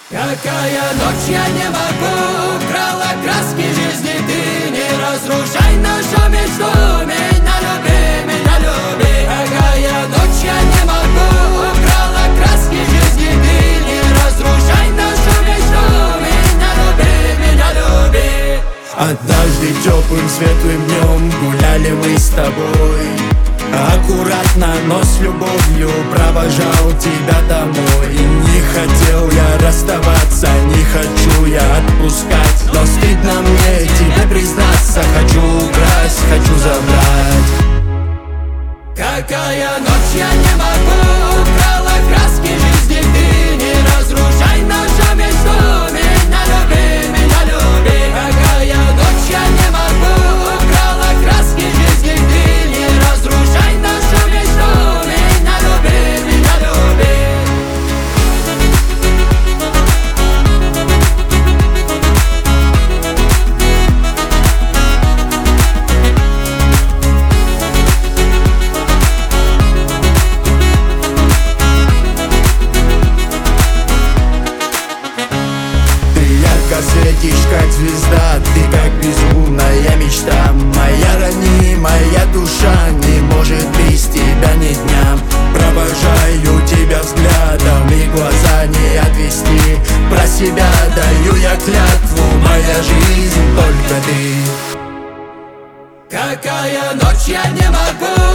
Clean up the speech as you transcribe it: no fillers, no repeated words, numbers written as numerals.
Какая ночь, я не могу, украла краски жизни ты. Не разрушай нашу мечту, меня люби. Какая ночь, я не могу, украла краски жизни ты. Не разрушай нашу мечту, меня люби. Однажды теплым светлым днем гуляли мы с тобой. Аккуратно, но с любовью провожал тебя домой. И не хотел я расставаться, не хочу я отпускать. Но стыдно мне тебе признаться, хочу украсть, хочу забрать. Какая ночь, я не могу, украла краски жизни ты. Не разрушай нашу мечту, меня люби. Какая ночь, я не могу, украла краски жизни ты. Не разрушай нашу мечту, меня люби. Светишь как звезда, ты как безумная мечта. Моя ранимая душа не может без тебя ни дня. Провожаю тебя взглядом и глаза не отвести. Про себя даю я клятву, моя жизнь только ты. Какая ночь, я не могу,